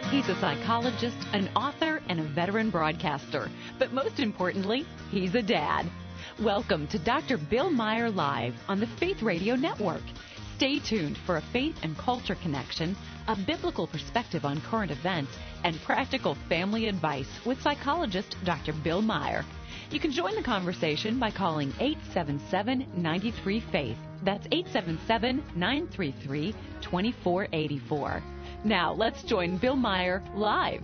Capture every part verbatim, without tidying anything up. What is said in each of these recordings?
He's a psychologist, an author, and a veteran broadcaster. But most importantly, he's a dad. Welcome to Doctor Bill Meyer Live on the Faith Radio Network. Stay tuned for a faith and culture connection, a biblical perspective on current events, and practical family advice with psychologist Doctor Bill Meyer. You can join the conversation by calling eight seven seven, nine three, faith. That's eight seven seven, nine three three, two four eight four. Now, let's join Bill Meyer live.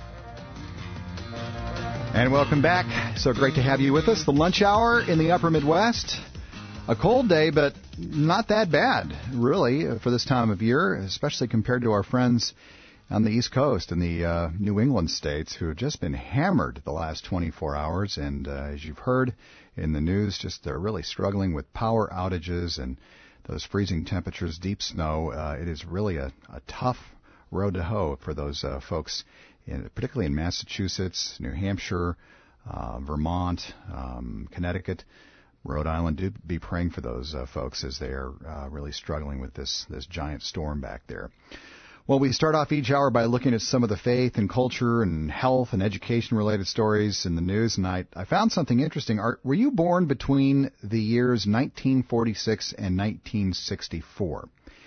And welcome back. So great to have you with us. The lunch hour in the upper Midwest. A cold day, but not that bad, really, for this time of year, especially compared to our friends on the East Coast and the uh, New England states who have just been hammered the last twenty-four hours. And uh, as you've heard in the news, just they're really struggling with power outages and those freezing temperatures, deep snow. Uh, it is really a, a tough road to hoe for those uh, folks, in, particularly in Massachusetts, New Hampshire, uh, Vermont, um, Connecticut, Rhode Island. Do be praying for those uh, folks as they are uh, really struggling with this, this giant storm back there. Well, we start off each hour by looking at some of the faith and culture and health and education-related stories in the news, and I, I found something interesting. Are, were you born between the years nineteen forty-six and nineteen sixty-four?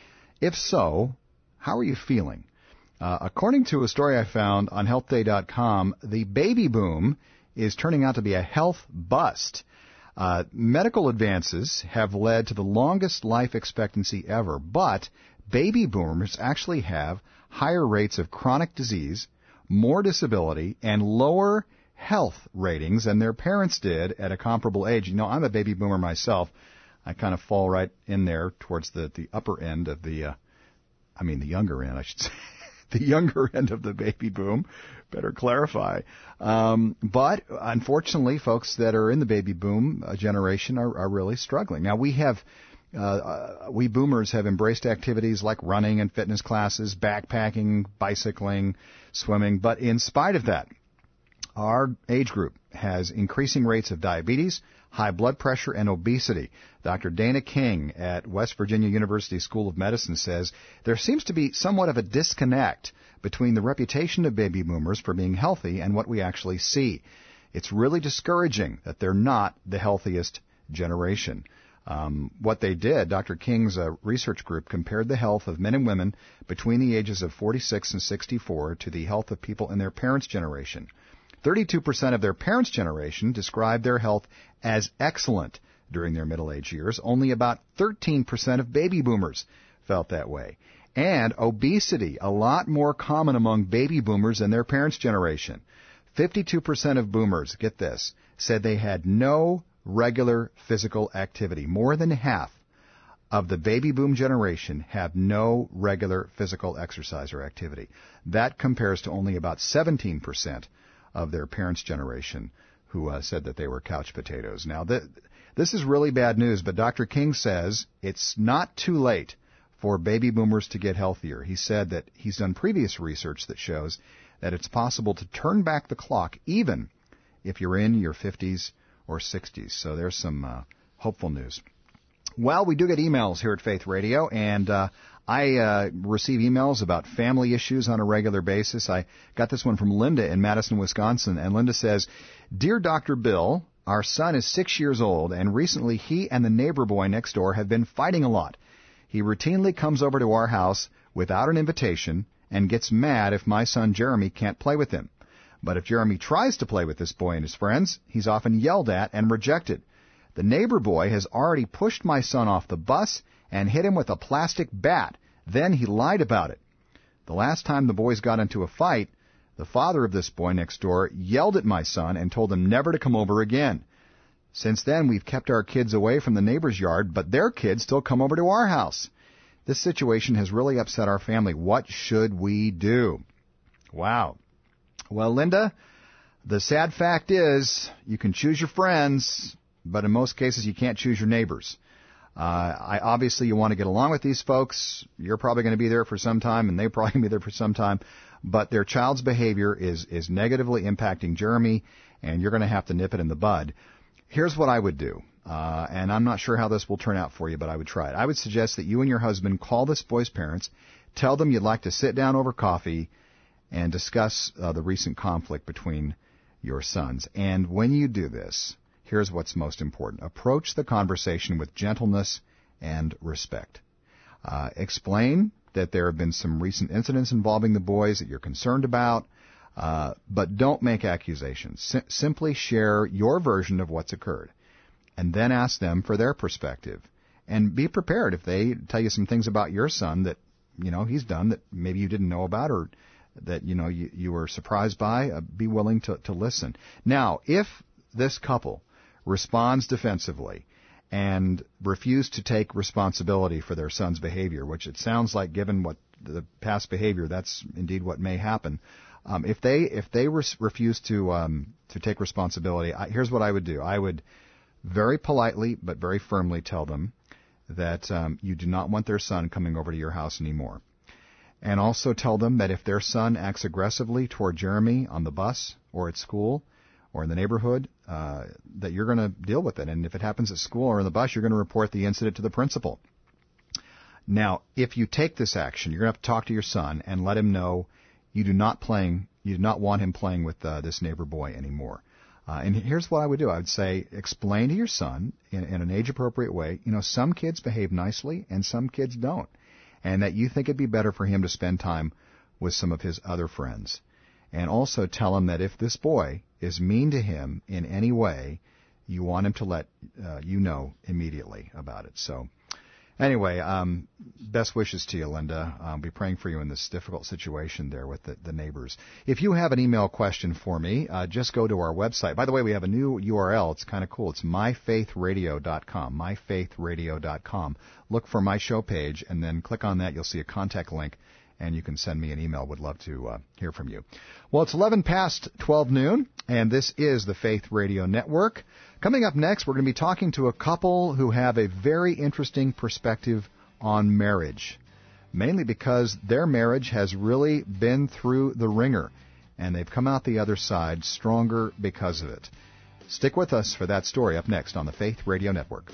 If so, how are you feeling? Uh, according to a story I found on health day dot com, the baby boom is turning out to be a health bust. Uh, medical advances have led to the longest life expectancy ever, but baby boomers actually have higher rates of chronic disease, more disability, and lower health ratings than their parents did at a comparable age. You know, I'm a baby boomer myself. I kind of fall right in there towards the, the upper end of the, uh, I mean the younger end, I should say. The younger end of the baby boom, better clarify. Um, but unfortunately, folks that are in the baby boom uh, generation are, are really struggling. Now, we have, uh, uh, we boomers have embraced activities like running and fitness classes, backpacking, bicycling, swimming. But in spite of that, our age group has increasing rates of diabetes, high blood pressure, and obesity. Doctor Dana King at West Virginia University School of Medicine says there seems to be somewhat of a disconnect between the reputation of baby boomers for being healthy and what we actually see. It's really discouraging that they're not the healthiest generation. Um, what they did, Doctor King's uh, research group compared the health of men and women between the ages of forty-six and sixty-four to the health of people in their parents' generation. thirty-two percent of their parents' generation described their health as excellent during their middle-age years. Only about thirteen percent of baby boomers felt that way. And obesity, a lot more common among baby boomers than their parents' generation. fifty-two percent of boomers, get this, said they had no regular physical activity. More than half of the baby boom generation have no regular physical exercise or activity. That compares to only about seventeen percent of their parents' generation who uh, said that they were couch potatoes. Now, th- this is really bad news, but Doctor King says it's not too late for baby boomers to get healthier. He said that he's done previous research that shows that it's possible to turn back the clock even if you're in your fifties or sixties. So there's some uh, hopeful news. Well, we do get emails here at Faith Radio, and uh, I uh, receive emails about family issues on a regular basis. I got this one from Linda in Madison, Wisconsin, and Linda says, "Dear Doctor Bill, our son is six years old, and recently he and the neighbor boy next door have been fighting a lot. He routinely comes over to our house without an invitation and gets mad if my son Jeremy can't play with him. But if Jeremy tries to play with this boy and his friends, he's often yelled at and rejected. The neighbor boy has already pushed my son off the bus and hit him with a plastic bat. Then he lied about it. The last time the boys got into a fight, the father of this boy next door yelled at my son and told him never to come over again. Since then, we've kept our kids away from the neighbor's yard, but their kids still come over to our house. This situation has really upset our family. What should we do?" Wow. Well, Linda, the sad fact is you can choose your friends, but in most cases you can't choose your neighbors. Uh, I, obviously, you want to get along with these folks. You're probably going to be there for some time, and they're probably going to be there for some time. But their child's behavior is, is negatively impacting Jeremy, and you're going to have to nip it in the bud. Here's what I would do, uh, and I'm not sure how this will turn out for you, but I would try it. I would suggest that you and your husband call this boy's parents, tell them you'd like to sit down over coffee, and discuss uh, the recent conflict between your sons. And when you do this, here's what's most important. Approach the conversation with gentleness and respect. Uh, explain that there have been some recent incidents involving the boys that you're concerned about, uh, but don't make accusations. S- simply share your version of what's occurred, and then ask them for their perspective. And be prepared if they tell you some things about your son that, you know, he's done that maybe you didn't know about, or that, you know, you, you were surprised by. Uh, be willing to, to listen. Now, if this couple responds defensively and refuse to take responsibility for their son's behavior, which it sounds like, given what the past behavior, that's indeed what may happen. Um, if they if they res- refuse to um, to take responsibility, I, here's what I would do. I would very politely but very firmly tell them that um, you do not want their son coming over to your house anymore. And also tell them that if their son acts aggressively toward Jeremy on the bus or at school or in the neighborhood, uh, that you're going to deal with it. And if it happens at school or in the bus, you're going to report the incident to the principal. Now, if you take this action, you're going to have to talk to your son and let him know you do not playing, you do not want him playing with uh, this neighbor boy anymore. Uh, and here's what I would do. I would say, explain to your son in, in an age-appropriate way, you know, some kids behave nicely and some kids don't, and that you think it'd be better for him to spend time with some of his other friends. And also tell him that if this boy is mean to him in any way, you want him to let uh, you know immediately about it. So anyway, um, best wishes to you, Linda. I'll be praying for you in this difficult situation there with the, the neighbors. If you have an email question for me, uh, just go to our website. By the way, we have a new U R L. It's kind of cool. It's my faith radio dot com, my faith radio dot com. Look for my show page, and then click on that. You'll see a contact link, and you can send me an email. Would love to uh, hear from you. Well, it's eleven past twelve noon, and this is the Faith Radio Network. Coming up next, we're going to be talking to a couple who have a very interesting perspective on marriage, mainly because their marriage has really been through the ringer, and they've come out the other side stronger because of it. Stick with us for that story up next on the Faith Radio Network.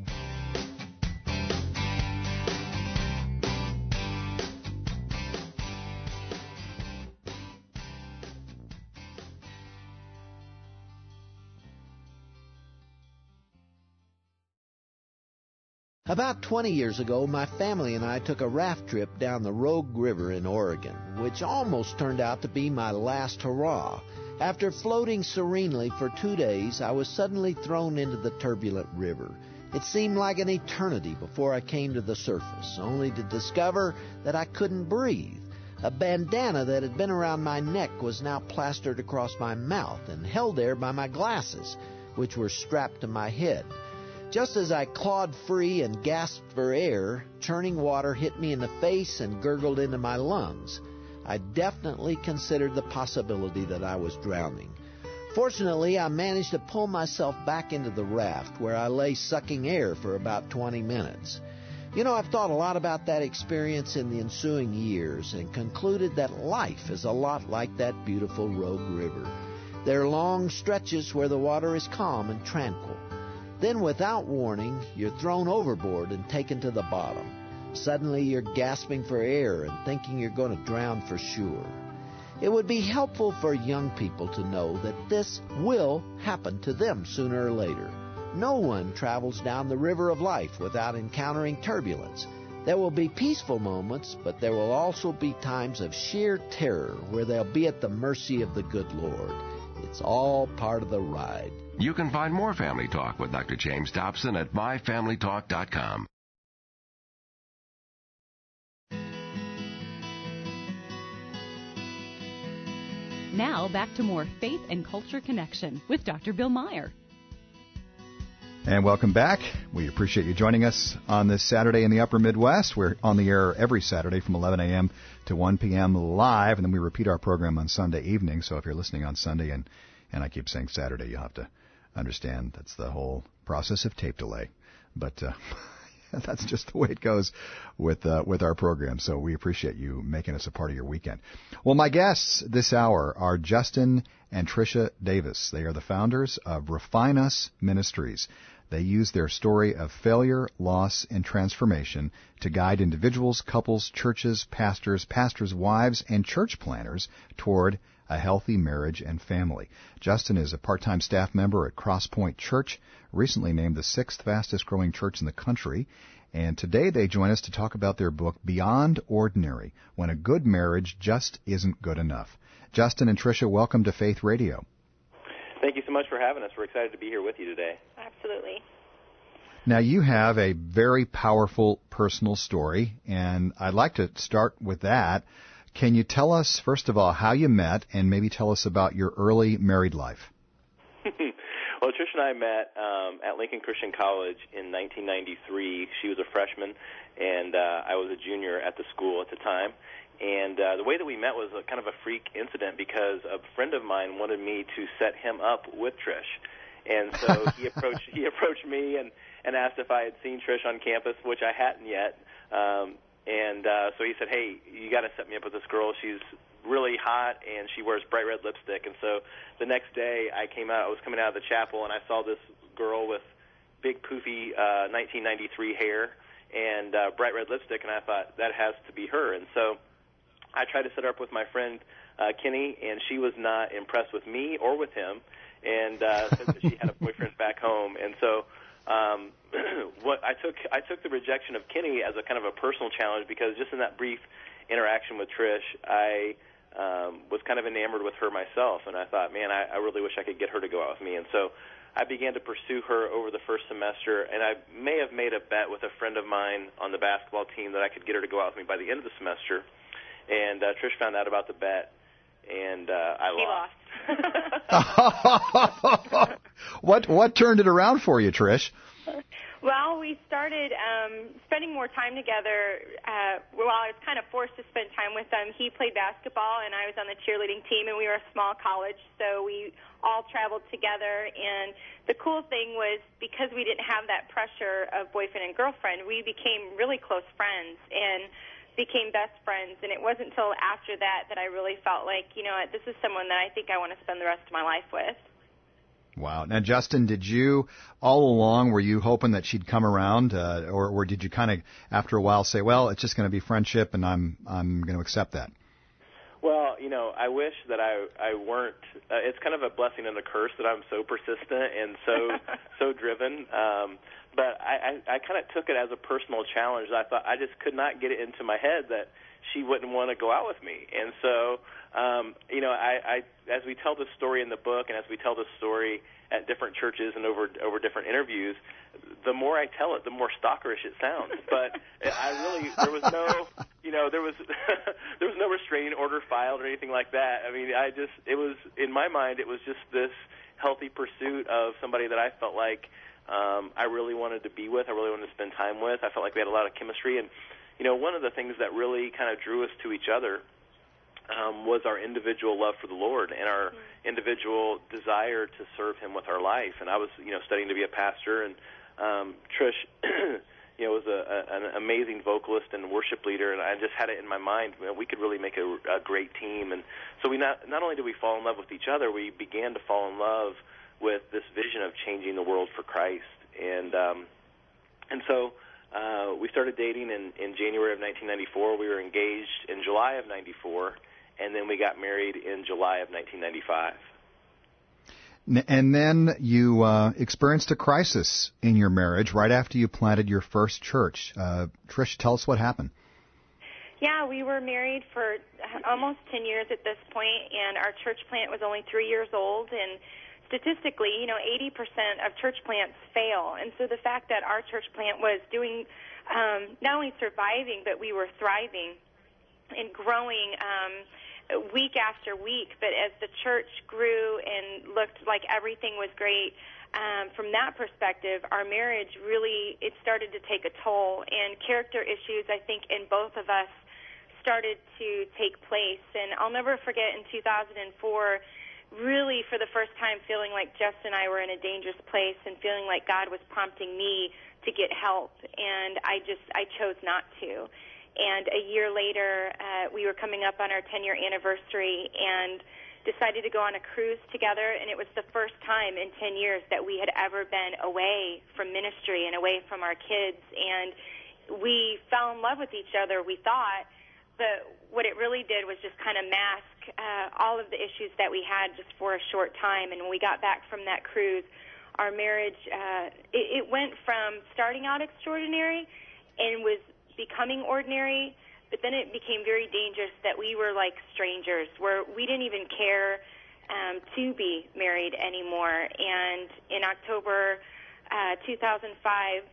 About twenty years ago, my family and I took a raft trip down the Rogue River in Oregon, which almost turned out to be my last hurrah. After floating serenely for two days, I was suddenly thrown into the turbulent river. It seemed like an eternity before I came to the surface, only to discover that I couldn't breathe. A bandana that had been around my neck was now plastered across my mouth and held there by my glasses, which were strapped to my head. Just as I clawed free and gasped for air, churning water hit me in the face and gurgled into my lungs. I definitely considered the possibility that I was drowning. Fortunately, I managed to pull myself back into the raft, where I lay sucking air for about twenty minutes. You know, I've thought a lot about that experience in the ensuing years and concluded that life is a lot like that beautiful Rogue River. There are long stretches where the water is calm and tranquil. Then, without warning, you're thrown overboard and taken to the bottom. Suddenly, you're gasping for air and thinking you're going to drown for sure. It would be helpful for young people to know that this will happen to them sooner or later. No one travels down the river of life without encountering turbulence. There will be peaceful moments, but there will also be times of sheer terror where they'll be at the mercy of the good Lord. It's all part of the ride. You can find more Family Talk with Doctor James Dobson at my family talk dot com. Now back to more Faith and Culture Connection with Doctor Bill Meyer. And welcome back. We appreciate you joining us on this Saturday in the Upper Midwest. We're on the air every Saturday from eleven a.m. to one p.m. live, and then we repeat our program on Sunday evening. So if you're listening on Sunday, and, and I keep saying Saturday, you'll have to understand that's the whole process of tape delay. But uh, that's just the way it goes with uh, with our program. So we appreciate you making us a part of your weekend. Well, my guests this hour are Justin and Tricia Davis. They are the founders of Refine Us Ministries. They use their story of failure, loss, and transformation to guide individuals, couples, churches, pastors, pastors' wives, and church planners toward a healthy marriage and family. Justin is a part-time staff member at Crosspoint Church, recently named the sixth fastest-growing church in the country. And today they join us to talk about their book, Beyond Ordinary, When a Good Marriage Just Isn't Good Enough. Justin and Tricia, welcome to Faith Radio. Thank you so much for having us. We're excited to be here with you today. Absolutely. Now, you have a very powerful personal story, and I'd like to start with that. Can you tell us, first of all, how you met, and maybe tell us about your early married life? Well, Trish and I met um, at Lincoln Christian College in nineteen ninety-three. She was a freshman, and uh, I was a junior at the school at the time. And uh, the way that we met was a kind of a freak incident because a friend of mine wanted me to set him up with Trish. And so he approached he approached me and, and asked if I had seen Trish on campus, which I hadn't yet. Um, and uh, so he said, hey, you got to set me up with this girl. She's really hot, and she wears bright red lipstick. And so the next day I came out, I was coming out of the chapel, and I saw this girl with big, poofy uh, nineteen ninety-three hair and uh, bright red lipstick, and I thought, that has to be her. And so I tried to set her up with my friend uh, Kenny, and she was not impressed with me or with him, and uh, said that she had a boyfriend back home. And so um, what I took I took the rejection of Kenny as a kind of a personal challenge, because just in that brief interaction with Trish, I um, was kind of enamored with her myself, and I thought, man, I, I really wish I could get her to go out with me. And so I began to pursue her over the first semester, and I may have made a bet with a friend of mine on the basketball team that I could get her to go out with me by the end of the semester. And uh, Trish found out about the bet, and uh, I lost. lost. what what turned it around for you, Trish? Well, we started um, spending more time together. Uh, well, I was kind of forced to spend time with him. He played basketball, and I was on the cheerleading team, and we were a small college, so we all traveled together. And the cool thing was, because we didn't have that pressure of boyfriend and girlfriend, we became really close friends and became best friends. And it wasn't until after that that I really felt like, you know what, this is someone that I think I want to spend the rest of my life with. Wow. Now, Justin, did you, all along, were you hoping that she'd come around, uh, or, or did you kind of, after a while, say, well, it's just going to be friendship, and I'm I'm going to accept that? Well, you know, I wish that I I weren't. Uh, it's kind of a blessing and a curse that I'm so persistent and so so driven. Um, but I, I, I kind of took it as a personal challenge. I thought I just could not get it into my head that she wouldn't want to go out with me. And so, um, you know, I, I as we tell this story in the book, and as we tell this story at different churches and over over different interviews, the more I tell it, the more stalkerish it sounds. But I really, there was no, you know, there was there was no restraining order filed or anything like that. I mean, I just, it was, in my mind, it was just this healthy pursuit of somebody that I felt like um, I really wanted to be with, I really wanted to spend time with. I felt like we had a lot of chemistry. And, you know, one of the things that really kind of drew us to each other Um, was our individual love for the Lord and our mm-hmm. individual desire to serve Him with our life. And I was, you know, studying to be a pastor, and um, Trish, you know, was a, a, an amazing vocalist and worship leader, and I just had it in my mind, you know, we could really make a, a great team. And so we not not only did we fall in love with each other, we began to fall in love with this vision of changing the world for Christ. And um, and so uh, we started dating in, in January of nineteen ninety-four. We were engaged in July of ninety-four. And then we got married in July of nineteen ninety-five. And then you uh, experienced a crisis in your marriage right after you planted your first church. Uh, Trish, tell us what happened. Yeah, we were married for almost ten years at this point, and our church plant was only three years old. And statistically, you know, eighty percent of church plants fail. And so the fact that our church plant was doing, um, not only surviving, but we were thriving and growing um, week after week. But as the church grew and looked like everything was great, um, from that perspective, our marriage really, it started to take a toll. And character issues, I think, in both of us started to take place. And I'll never forget in two thousand four, really for the first time feeling like Jess and I were in a dangerous place and feeling like God was prompting me to get help. And I just, I chose not to. And a year later, uh, we were coming up on our ten-year anniversary, and decided to go on a cruise together, and it was the first time in ten years that we had ever been away from ministry and away from our kids. And we fell in love with each other, we thought, but what it really did was just kind of mask uh, all of the issues that we had just for a short time. And when we got back from that cruise, our marriage, uh, it, it went from starting out extraordinary and was becoming ordinary, but then it became very dangerous that we were like strangers, where we didn't even care um, to be married anymore. And in October uh, two thousand five,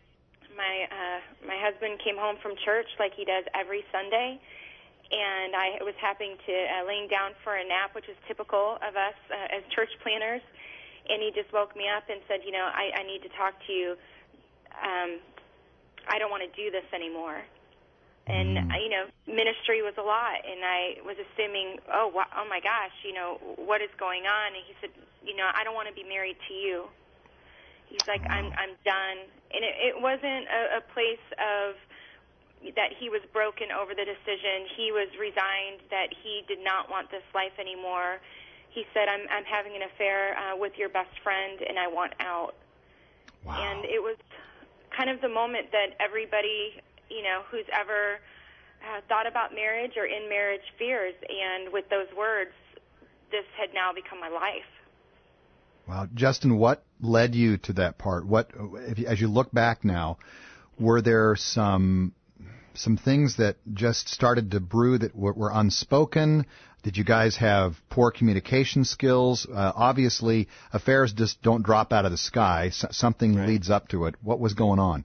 my uh, my husband came home from church like he does every Sunday, and I was happening to uh, laying down for a nap, which is typical of us uh, as church planners. And he just woke me up and said, you know, I, I need to talk to you. Um, I don't want to do this anymore. And, mm. you know, ministry was a lot, and I was assuming, oh, wow, oh my gosh, you know, what is going on? And he said, you know, I don't want to be married to you. He's like, wow. I'm I'm done. And it, it wasn't a, a place of that he was broken over the decision. He was resigned that he did not want this life anymore. He said, I'm I'm having an affair uh, with your best friend, and I want out. Wow. And it was kind of the moment that everybody, you know, who's ever uh, thought about marriage or in marriage fears. And with those words, this had now become my life. Wow. Justin, what led you to that part? What, if you, as you look back now, were there some some things that just started to brew that were, were unspoken? Did you guys have poor communication skills? Uh, obviously, affairs just don't drop out of the sky. S- something right. leads up to it. What was going on?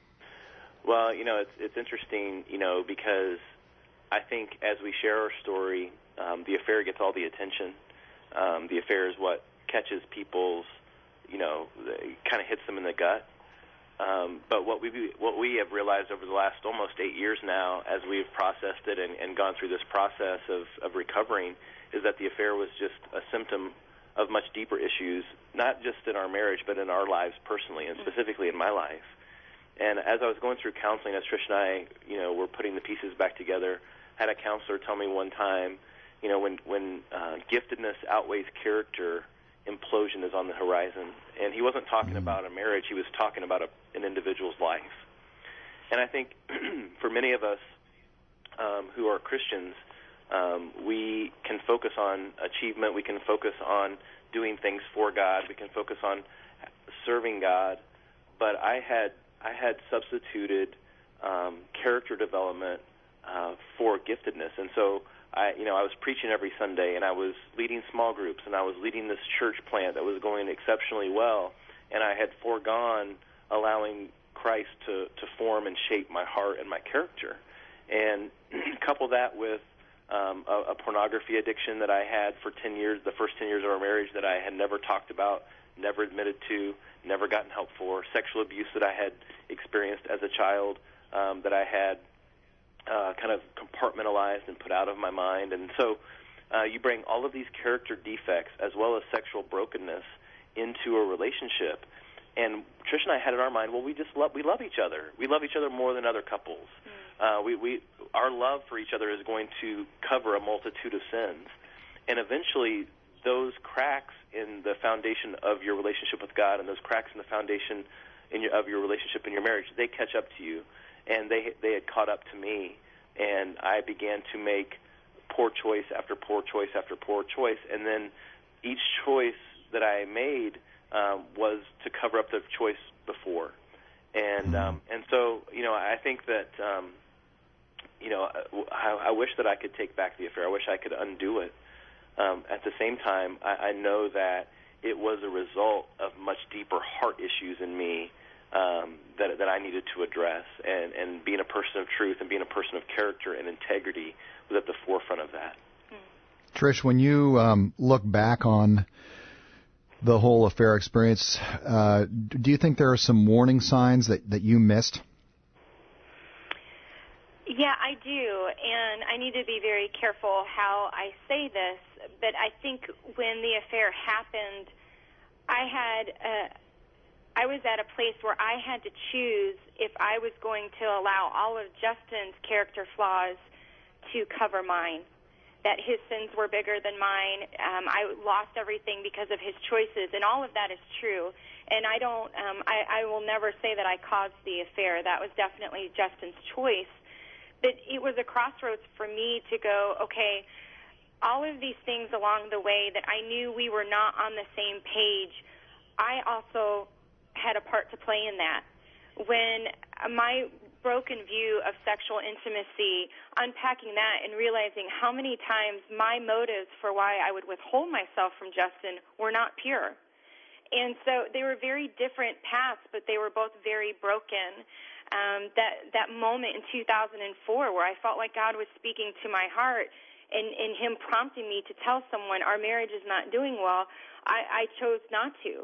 Well, you know, it's it's interesting, you know, because I think as we share our story, um, the affair gets all the attention. Um, the affair is what catches people's, you know, kind of hits them in the gut. Um, but what we what we have realized over the last almost eight years now, as we've processed it and, and gone through this process of, of recovering, is that the affair was just a symptom of much deeper issues, not just in our marriage, but in our lives personally, and specifically in my life. And as I was going through counseling, as Trish and I, you know, were putting the pieces back together, I had a counselor tell me one time, you know, when when uh, giftedness outweighs character, implosion is on the horizon. And he wasn't talking about a marriage, he was talking about a, an individual's life. And I think for many of us um, who are Christians, um, we can focus on achievement, we can focus on doing things for God, we can focus on serving God, but I had I had substituted um, character development uh, for giftedness. And so I, you know, I was preaching every Sunday, and I was leading small groups, and I was leading this church plant that was going exceptionally well, and I had foregone allowing Christ to, to form and shape my heart and my character. And couple that with um, a, a pornography addiction that I had for ten years, the first ten years of our marriage, that I had never talked about, never admitted to, never gotten help for, sexual abuse that I had experienced as a child, um, that I had Uh, kind of compartmentalized and put out of my mind. And so uh, you bring all of these character defects as well as sexual brokenness into a relationship. And Trish and I had in our mind, well, we just love, we love each other. We love each other more than other couples. Mm. Uh, we, we, our love for each other is going to cover a multitude of sins. And eventually those cracks in the foundation of your relationship with God and those cracks in the foundation in your, of your relationship in your marriage, they catch up to you. And they they had caught up to me, and I began to make poor choice after poor choice after poor choice, and then each choice that I made um, was to cover up the choice before, and um, and so you know I think that um, you know I, I wish that I could take back the affair. I wish I could undo it. Um, at the same time, I, I know that it was a result of much deeper heart issues in me. Um, that, that I needed to address, and, and being a person of truth and being a person of character and integrity was at the forefront of that. Trish, when you um, look back on the whole affair experience, uh, do you think there are some warning signs that, that you missed? Yeah, I do, and I need to be very careful how I say this, but I think when the affair happened, I had a I was at a place where I had to choose if I was going to allow all of Justin's character flaws to cover mine. that his sins were bigger than mine. Um, I lost everything because of his choices, and all of that is true. And I don't, um, I, I will never say that I caused the affair. That was definitely Justin's choice. But it was a crossroads for me to go, okay, all of these things along the way that I knew we were not on the same page, I also had a part to play in that. When my broken view of sexual intimacy, unpacking that and realizing how many times my motives for why I would withhold myself from Justin were not pure. And so they were very different paths, but they were both very broken. Um, that that moment in two thousand four where I felt like God was speaking to my heart and, and him prompting me to tell someone our marriage is not doing well, I, I chose not to.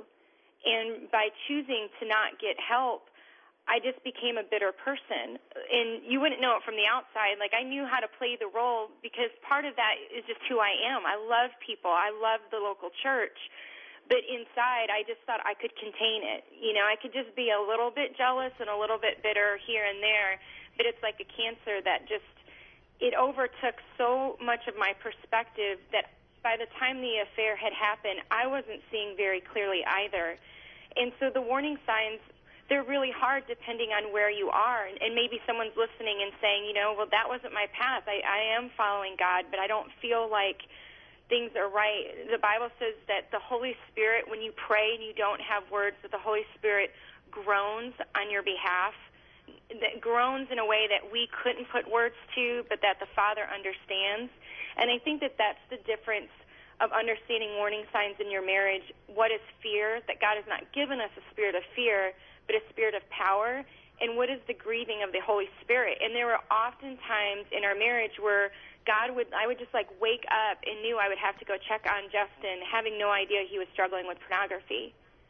And by choosing to not get help, I just became a bitter person. And you wouldn't know it from the outside. Like, I knew how to play the role because part of that is just who I am. I love people. I love the local church. But inside, I just thought I could contain it. You know, I could just be a little bit jealous and a little bit bitter here and there. But it's like a cancer that just, it overtook so much of my perspective that by the time the affair had happened, I wasn't seeing very clearly either. And so the warning signs, they're really hard depending on where you are. And maybe someone's listening and saying, you know, well, that wasn't my path. I, I am following God, but I don't feel like things are right. The Bible says that the Holy Spirit, when you pray and you don't have words, that the Holy Spirit groans on your behalf, that groans in a way that we couldn't put words to, but that the Father understands. And I think that that's the difference of understanding warning signs in your marriage. What is fear? That God has not given us a spirit of fear, but a spirit of power. And what is the grieving of the Holy Spirit? And there were often times in our marriage where God would, I would just like wake up and knew I would have to go check on Justin, having no idea he was struggling with pornography.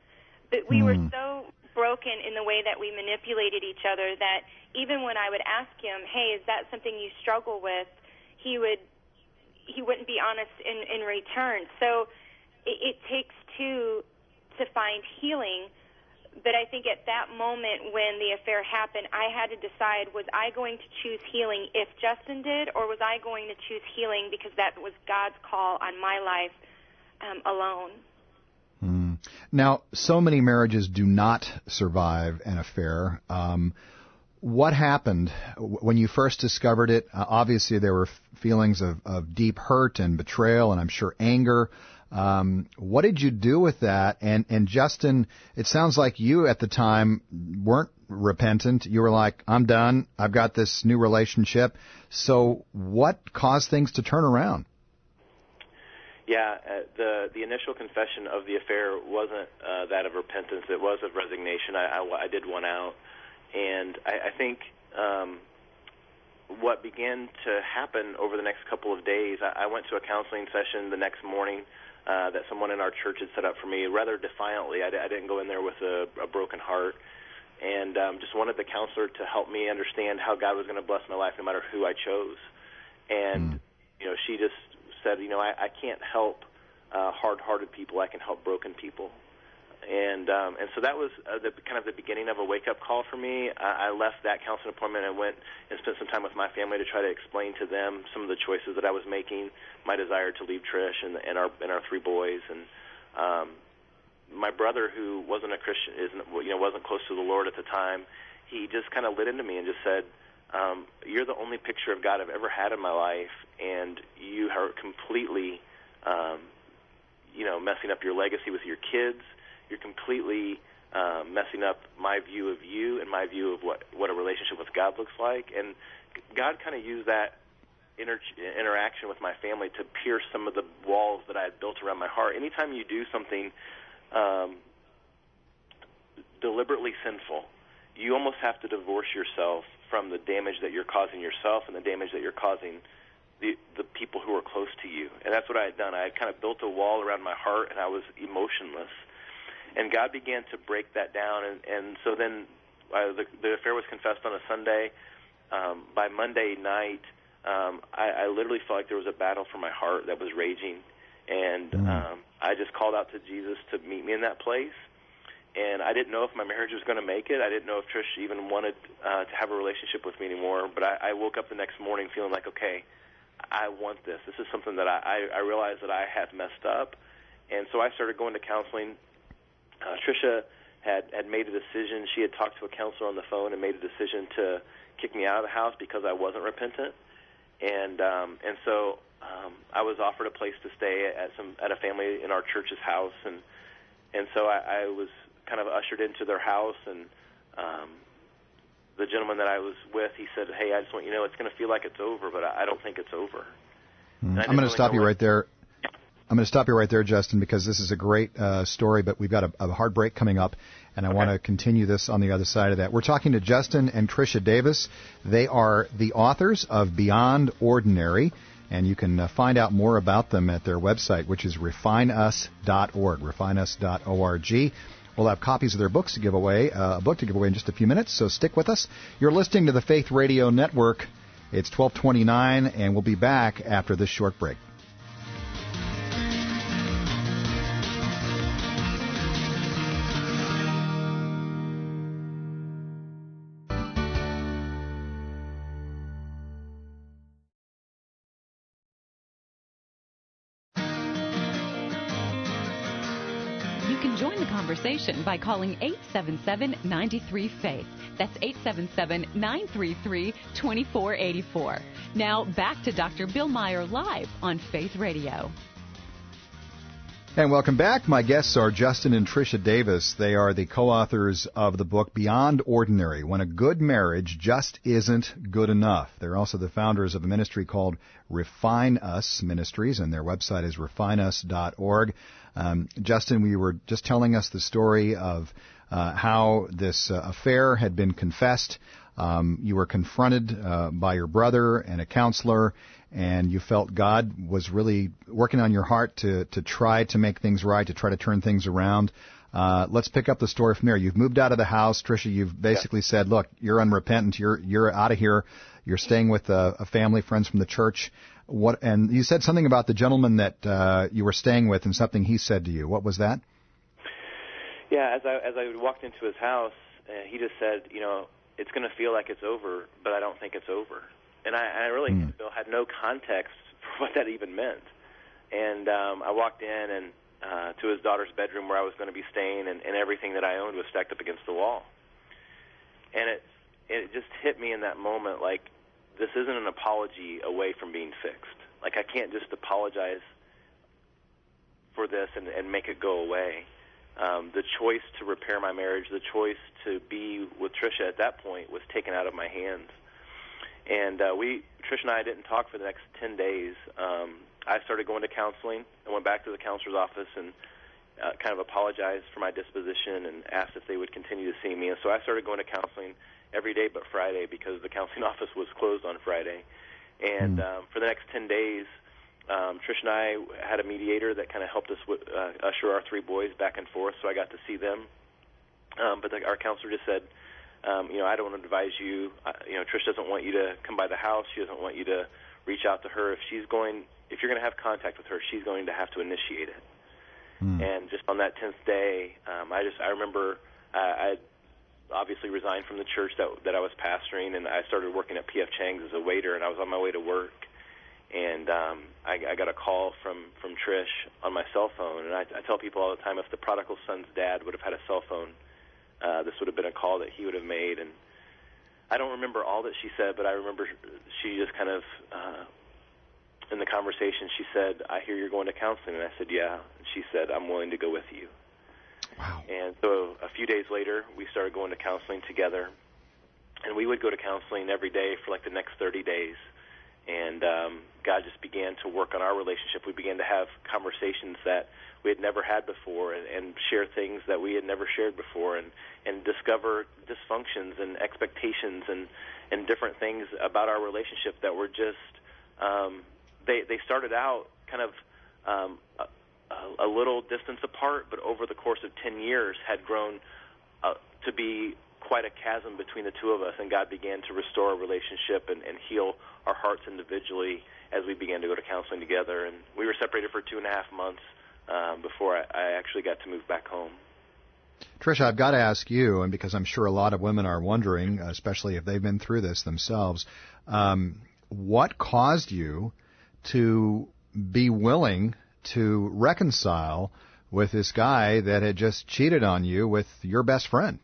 But we mm. were so broken in the way that we manipulated each other that even when I would ask him, hey, is that something you struggle with, he would, he wouldn't be honest in, in return. So it, it takes two to find healing. But I think at that moment when the affair happened, I had to decide, was I going to choose healing if Justin did, or was I going to choose healing because that was God's call on my life um, alone? Mm. Now, so many marriages do not survive an affair. Um, what happened when you first discovered it? Uh, obviously, there were feelings of, of deep hurt and betrayal, and I'm sure anger. Um, what did you do with that? And, and Justin, it sounds like you at the time weren't repentant. You were like, I'm done. I've got this new relationship. So what caused things to turn around? Yeah, uh, the the initial confession of the affair wasn't uh, that of repentance. It was of resignation. I, I, I did one out. And I, I think um, what began to happen over the next couple of days, I, I went to a counseling session the next morning Uh, that someone in our church had set up for me, rather defiantly. I, I didn't go in there with a, a broken heart, and um, just wanted the counselor to help me understand how God was going to bless my life no matter who I chose. And, mm. you know, she just said, you know, I, I can't help uh, hard-hearted people. I can help broken people. And um, and so that was uh, the kind of the beginning of a wake-up call for me. I, I left that counseling appointment and went and spent some time with my family to try to explain to them some of the choices that I was making, my desire to leave Trish and, and our and our three boys. And um, my brother, who wasn't a Christian, isn't you know wasn't close to the Lord at the time, he just kind of lit into me and just said, um, "You're the only picture of God I've ever had in my life, and you are completely, um, you know, messing up your legacy with your kids. You're completely uh, messing up my view of you and my view of what, what a relationship with God looks like." And God kind of used that inter- interaction with my family to pierce some of the walls that I had built around my heart. Anytime you do something um, deliberately sinful, you almost have to divorce yourself from the damage that you're causing yourself and the damage that you're causing the, the people who are close to you. And that's what I had done. I had kind of built a wall around my heart, and I was emotionless. And God began to break that down, and, and so then uh, the, the affair was confessed on a Sunday. Um, by Monday night, um, I, I literally felt like there was a battle for my heart that was raging, and mm. um, I just called out to Jesus to meet me in that place. And I didn't know if my marriage was going to make it. I didn't know if Trish even wanted uh, to have a relationship with me anymore. But I, I woke up the next morning feeling like, okay, I want this. This is something that I, I realized that I had messed up. And so I started going to counseling. Uh, Tricia had, had made a decision. She had talked to a counselor on the phone and made a decision to kick me out of the house because I wasn't repentant. And um, and so um, I was offered a place to stay at some at a family in our church's house. And, and so I, I was kind of ushered into their house. And um, the gentleman that I was with, he said, hey, I just want you to know it's going to feel like it's over, but I, I don't think it's over. Mm. I'm going to really stop you what... right there. I'm going to stop you right there, Justin, because this is a great uh, story, but we've got a, a hard break coming up, and I okay. want to continue this on the other side of that. We're talking to Justin and Tricia Davis. They are the authors of Beyond Ordinary, and you can uh, find out more about them at their website, which is refine us dot org, refine us dot org. We'll have copies of their books to give away, uh, a book to give away in just a few minutes, so stick with us. You're listening to the Faith Radio Network. It's twelve twenty-nine, and we'll be back after this short break. By calling eight seven seven, nine three, faith. That's eight seven seven, nine three three, two four eight four. Now back to Doctor Bill Meyer live on Faith Radio. And welcome back. My guests are Justin and Tricia Davis. They are the co-authors of the book Beyond Ordinary, When a Good Marriage Just Isn't Good Enough. They're also the founders of a ministry called Refine Us Ministries, and their website is refine us dot org. Um, Justin, we were just telling us the story of uh, how this uh, affair had been confessed. Um, you were confronted uh, by your brother and a counselor, and you felt God was really working on your heart to, to try to make things right, to try to turn things around. Uh, let's pick up the story from there. You've moved out of the house. Tricia, you've basically yeah. said, look, you're unrepentant. You're you're out of here. You're staying with a, a family, friends from the church. What? And you said something about the gentleman that uh, you were staying with and something he said to you. What was that? Yeah, as I, as I walked into his house, uh, he just said, you know, it's going to feel like it's over, but I don't think it's over. And I, I really mm. had no context for what that even meant. And um, I walked in and uh, to his daughter's bedroom where I was going to be staying, and, and everything that I owned was stacked up against the wall. And it it just hit me in that moment, like, this isn't an apology away from being fixed. Like, I can't just apologize for this and, and make it go away. Um, the choice to repair my marriage, the choice to be with Tricia at that point was taken out of my hands. And uh, we, Tricia and I didn't talk for the next ten days. Um, I started going to counseling. I went back to the counselor's office and uh, kind of apologized for my disposition and asked if they would continue to see me. And so I started going to counseling every day but Friday because the counseling office was closed on Friday. And um, for the next ten days, um, Trish and I had a mediator that kind of helped us w- uh, usher our three boys back and forth, so I got to see them. Um, but the, our counselor just said, um, you know, I don't want to advise you. Uh, you know, Trish doesn't want you to come by the house. She doesn't want you to reach out to her. If she's going, if you're going to have contact with her, she's going to have to initiate it. Mm. And just on that tenth day, um, I just I remember uh, I had obviously resigned from the church that that I was pastoring, and I started working at P F Chang's as a waiter, and I was on my way to work. And um, I, I got a call from, from Trish on my cell phone. And I, I tell people all the time, if the prodigal son's dad would have had a cell phone, uh, this would have been a call that he would have made. And I don't remember all that she said, but I remember she just kind of, uh, in the conversation, she said, I hear you're going to counseling. And I said, yeah. And she said, I'm willing to go with you. Wow. And so a few days later, we started going to counseling together. And we would go to counseling every day for like the next thirty days. And um, God just began to work on our relationship. We began to have conversations that we had never had before, and, and share things that we had never shared before, and, and discover dysfunctions and expectations and, and different things about our relationship that were just, um, they, they started out kind of um, a, a little distance apart, but over the course of ten years had grown uh, to be quite a chasm between the two of us, and God began to restore our relationship and, and heal our hearts individually as we began to go to counseling together. And we were separated for two and a half months um, before I, I actually got to move back home. Tricia, I've got to ask you, and because I'm sure a lot of women are wondering, especially if they've been through this themselves, um, what caused you to be willing to reconcile with this guy that had just cheated on you with your best friend?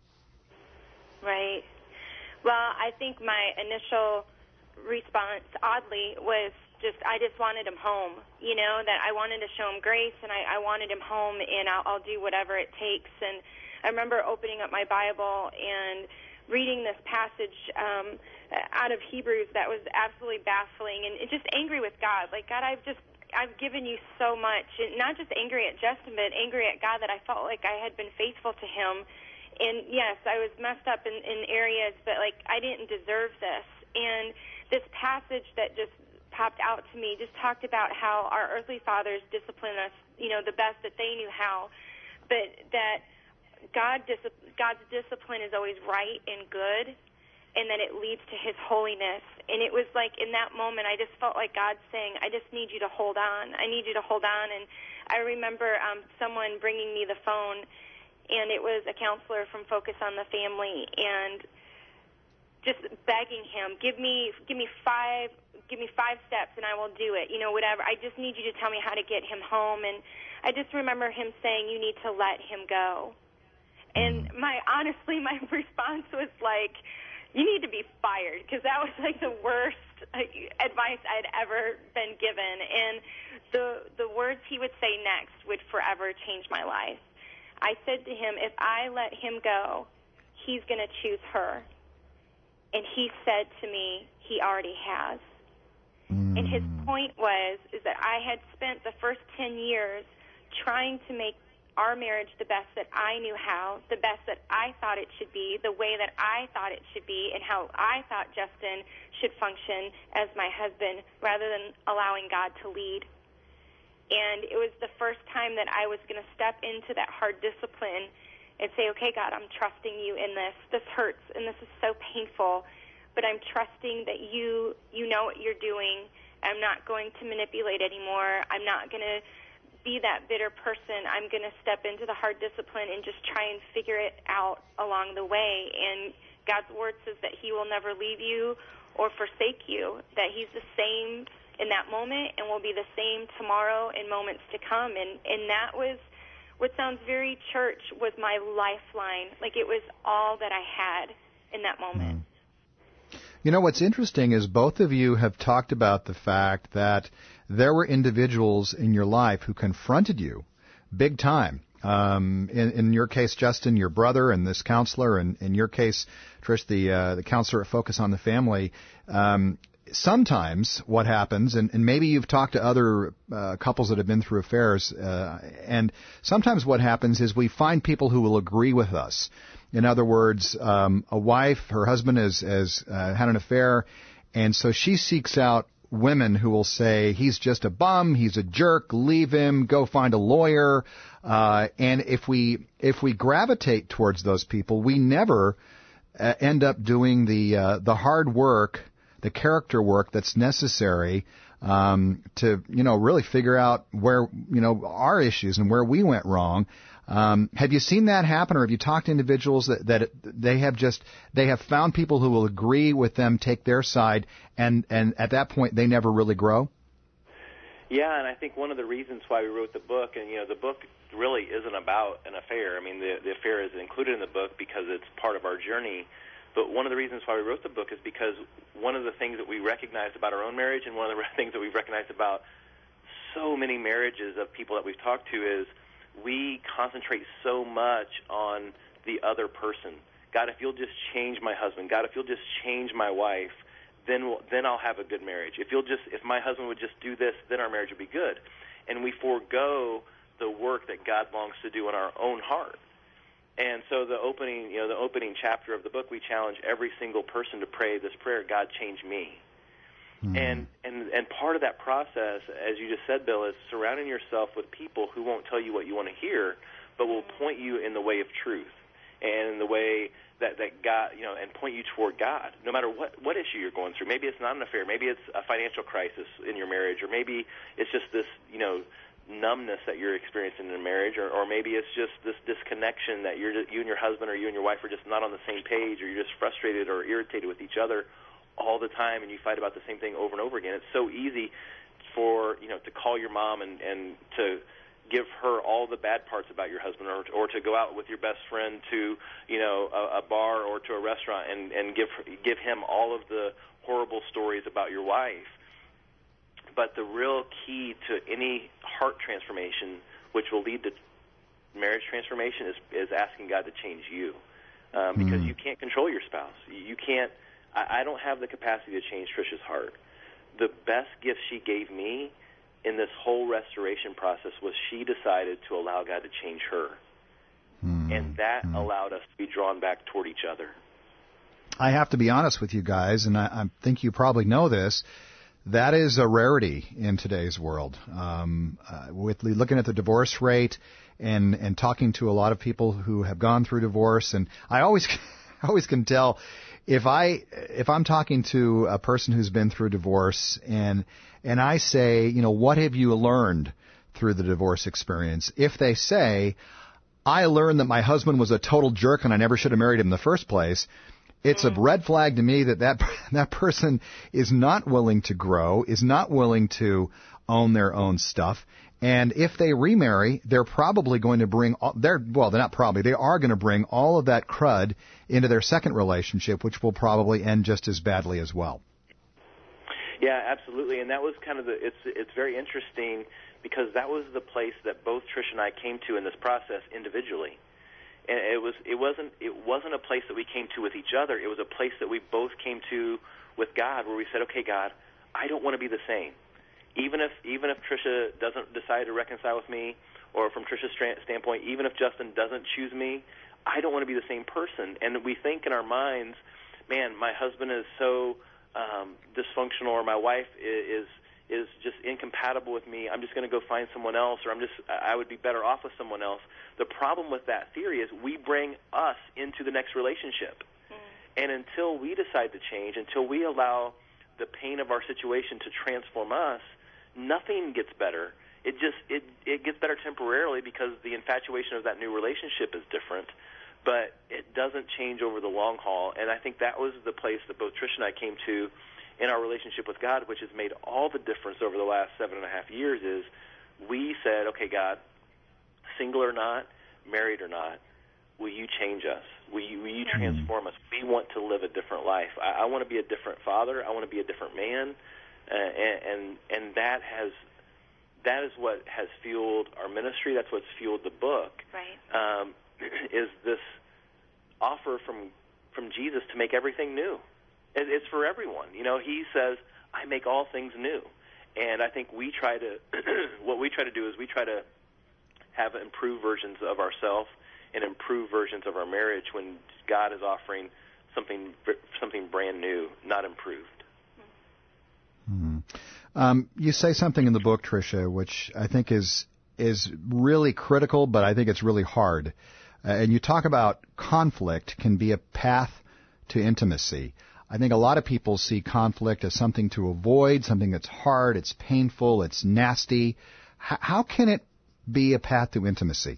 Right. Well, I think my initial response, oddly, was just I just wanted him home, you know, that I wanted to show him grace, and I, I wanted him home, and I'll, I'll do whatever it takes. And I remember opening up my Bible and reading this passage um, out of Hebrews that was absolutely baffling, and just angry with God. Like, God, I've just I've given you so much, and not just angry at Justin, but angry at God that I felt like I had been faithful to him. And yes, I was messed up in, in areas, but like I didn't deserve this. And this passage that just popped out to me just talked about how our earthly fathers discipline us, you know, the best that they knew how, but that God dis- God's discipline is always right and good, and that it leads to his holiness. And it was like in that moment I just felt like God saying, I just need you to hold on. I need you to hold on. And I remember um, someone bringing me the phone, and it was a counselor from Focus on the Family, and just begging him, give me give me five give me five steps and I will do it, you know, whatever. I just need you to tell me how to get him home. And I just remember him saying, you need to let him go. And my honestly, my response was like, you need to be fired, because that was like the worst like, advice I'd ever been given. And the the words he would say next would forever change my life. I said to him, if I let him go, he's going to choose her. And he said to me, he already has. Mm. And his point was is that I had spent the first ten years trying to make our marriage the best that I knew how, the best that I thought it should be, the way that I thought it should be, and how I thought Justin should function as my husband, rather than allowing God to lead. And it was the first time that I was going to step into that hard discipline and say, okay, God, I'm trusting you in this. This hurts, and this is so painful, but I'm trusting that you you know what you're doing. I'm not going to manipulate anymore. I'm not going to be that bitter person. I'm going to step into the hard discipline and just try and figure it out along the way. And God's word says that he will never leave you or forsake you, that he's the same in that moment and will be the same tomorrow and moments to come. And, and that was what sounds very church, was my lifeline. Like, it was all that I had in that moment. You know, what's interesting is both of you have talked about the fact that there were individuals in your life who confronted you big time. Um, in, in your case, Justin, your brother, and this counselor, and in your case, Trish, the uh, the counselor at Focus on the Family. Um, sometimes what happens, and, and maybe you've talked to other uh, couples that have been through affairs, uh, and sometimes what happens is we find people who will agree with us. In other words, um, a wife, her husband has, has uh, had an affair, and so she seeks out women who will say, he's just a bum, he's a jerk, leave him, go find a lawyer. Uh, and if we if we gravitate towards those people, we never uh, end up doing the uh, the hard work, the character work that's necessary um, to, you know, really figure out where, you know, our issues and where we went wrong. Um, have you seen that happen, or have you talked to individuals that, that they have just they have found people who will agree with them, take their side, and, and at that point they never really grow? Yeah, and I think one of the reasons why we wrote the book, and you know, the book really isn't about an affair. I mean, the, the affair is included in the book because it's part of our journey. But one of the reasons why we wrote the book is because one of the things that we recognized about our own marriage, and one of the things that we've recognized about so many marriages of people that we've talked to, is we concentrate so much on the other person. God, if you'll just change my husband. God, if you'll just change my wife, then we'll, then I'll have a good marriage. If you'll just, if my husband would just do this, then our marriage would be good. And we forego the work that God longs to do in our own heart. And so the opening, you know, the opening chapter of the book, we challenge every single person to pray this prayer: God, change me. Mm-hmm. And, and and part of that process, as you just said, Bill, is surrounding yourself with people who won't tell you what you want to hear, but will point you in the way of truth and in the way that, that God, you know, and point you toward God, no matter what, what issue you're going through. Maybe it's not an affair. Maybe it's a financial crisis in your marriage, or maybe it's just this, you know, numbness that you're experiencing in a marriage, or, or maybe it's just this disconnection that you're, you and your husband or you and your wife are just not on the same page, or you're just frustrated or irritated with each other all the time, and you fight about the same thing over and over again. It's so easy for, you know, to call your mom and, and to give her all the bad parts about your husband, or or to go out with your best friend to, you know, a, a bar or to a restaurant and, and give give him all of the horrible stories about your wife. But the real key to any heart transformation, which will lead to marriage transformation, is, is asking God to change you. Um, because mm. you can't control your spouse. You can't, I, I don't have the capacity to change Trisha's heart. The best gift she gave me in this whole restoration process was she decided to allow God to change her. Mm. And that mm. allowed us to be drawn back toward each other. I have to be honest with you guys, and I, I think you probably know this, that is a rarity in today's world. Um, uh, with looking at the divorce rate and, and talking to a lot of people who have gone through divorce, and I always, I always can tell if I if I'm talking to a person who's been through divorce and and I say, you know, what have you learned through the divorce experience? If they say, I learned that my husband was a total jerk and I never should have married him in the first place, it's a red flag to me that, that that person is not willing to grow, is not willing to own their own stuff. And if they remarry, they're probably going to bring, all, they're well, they're not probably, they are going to bring all of that crud into their second relationship, which will probably end just as badly as well. Yeah, absolutely. And that was kind of the, it's it's very interesting because that was the place that both Trish and I came to in this process individually. And it was it wasn't it wasn't a place that we came to with each other. It was a place that we both came to with God, where we said, "Okay, God, I don't want to be the same. Even if even if Trisha doesn't decide to reconcile with me, or from Trisha's standpoint, even if Justin doesn't choose me, I don't want to be the same person." And we think in our minds, "Man, my husband is so um, dysfunctional, or my wife is is just incompatible with me. I'm just going to go find someone else, or I'm just I would be better off with someone else." The problem with that theory is we bring us into the next relationship. Mm. And until we decide to change, until we allow the pain of our situation to transform us, nothing gets better. It just it, it gets better temporarily because the infatuation of that new relationship is different, but it doesn't change over the long haul. And I think that was the place that both Trish and I came to in our relationship with God, which has made all the difference over the last seven and a half years, is we said, "Okay, God, single or not, married or not, will you change us? Will you, will you transform us? We want to live a different life. I, I want to be a different father. I want to be a different man." Uh, and, and and that has that is what has fueled our ministry. That's what's fueled the book. Right. Um, is this offer from from Jesus to make everything new? It, it's for everyone. You know, he says, "I make all things new," and I think we try to what we try to do is we try to have improved versions of ourselves and improved versions of our marriage when God is offering something something brand new, not improved. Mm-hmm. Um, you say something in the book, Tricia, which I think is is really critical, but I think it's really hard. Uh, and you talk about conflict can be a path to intimacy. I think a lot of people see conflict as something to avoid, something that's hard, it's painful, it's nasty. H- how can it be a path to intimacy?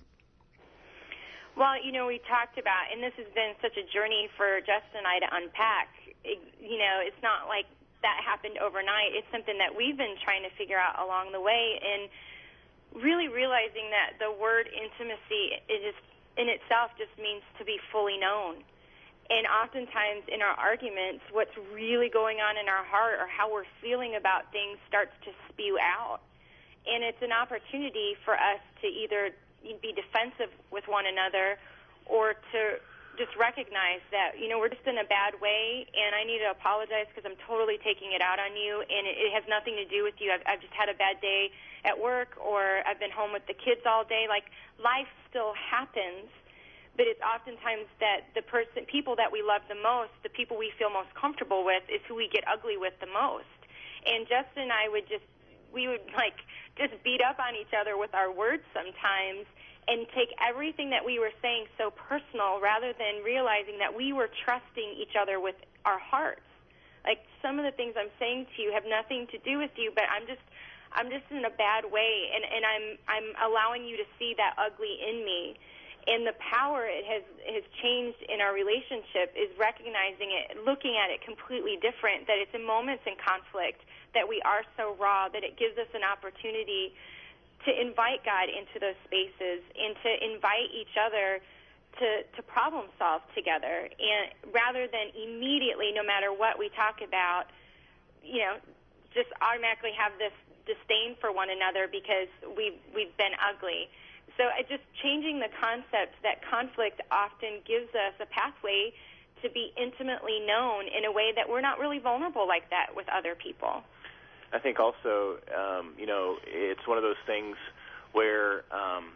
Well, you know, we talked about, and this has been such a journey for Justin and I to unpack. It, you know, it's not like that happened overnight. It's something that we've been trying to figure out along the way, and really realizing that the word intimacy, it is, in itself just means to be fully known. And oftentimes in our arguments, what's really going on in our heart or how we're feeling about things starts to spew out. And it's an opportunity for us to either be defensive with one another or to just recognize that, you know, we're just in a bad way and I need to apologize because I'm totally taking it out on you and it has nothing to do with you. I've, I've just had a bad day at work or I've been home with the kids all day. Like, life still happens, but it's oftentimes that the person, people that we love the most, the people we feel most comfortable with, is who we get ugly with the most. And Justin and I would just, we would like just beat up on each other with our words sometimes and take everything that we were saying so personal rather than realizing that we were trusting each other with our hearts. Like, some of the things I'm saying to you have nothing to do with you, but I'm just I'm just in a bad way, and, and I'm I'm allowing you to see that ugly in me. And the power it has has changed in our relationship is recognizing it, looking at it completely different, that it's in moments in conflict that we are so raw that it gives us an opportunity to invite God into those spaces and to invite each other to, to problem solve together. And rather than immediately, no matter what we talk about, you know, just automatically have this disdain for one another because we've, we've been ugly. So uh, just changing the concept that conflict often gives us a pathway to be intimately known in a way that we're not really vulnerable like that with other people. I think also, um, you know, it's one of those things where, um,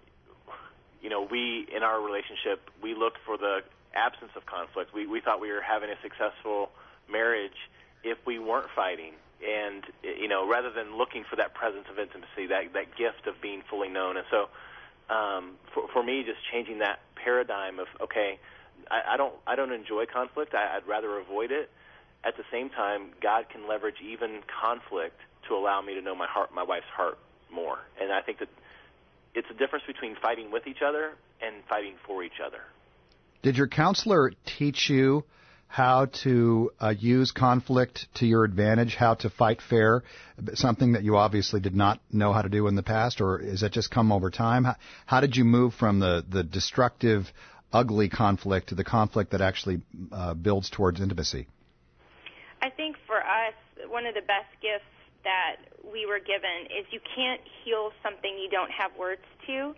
you know, we, in our relationship, we looked for the absence of conflict. We, we thought we were having a successful marriage if we weren't fighting. And, you know, rather than looking for that presence of intimacy, that, that gift of being fully known. And so um, for, for me, just changing that paradigm of, okay, I, I don't I don't enjoy conflict. I, I'd rather avoid it. At the same time, God can leverage even conflict to allow me to know my heart, my wife's heart more. And I think that it's a difference between fighting with each other and fighting for each other. Did your counselor teach you how to uh, use conflict to your advantage, how to fight fair, something that you obviously did not know how to do in the past, or is that just come over time? How, how did you move from the, the destructive, ugly conflict to the conflict that actually uh, builds towards intimacy? I think for us, one of the best gifts that we were given is you can't heal something you don't have words to.